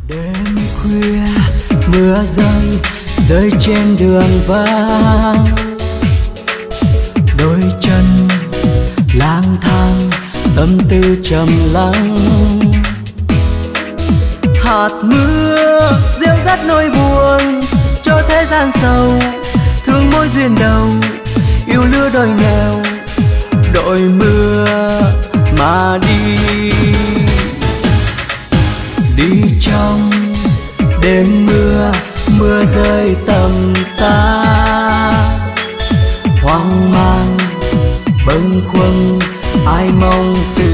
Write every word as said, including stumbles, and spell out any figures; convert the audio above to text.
Đêm khuya mưa rơi rơi trên đường vắng, đôi chân lang thang tâm tư trầm lắng. Hạt mưa gieo rắt nỗi buồn cho thế gian sầu, thương mối duyên đầu yêu lứa đôi nghèo, đội mưa mà đi. Đi trong đêm mưa, mưa rơi tầm ta, hoang mang bâng khuâng ai mong từ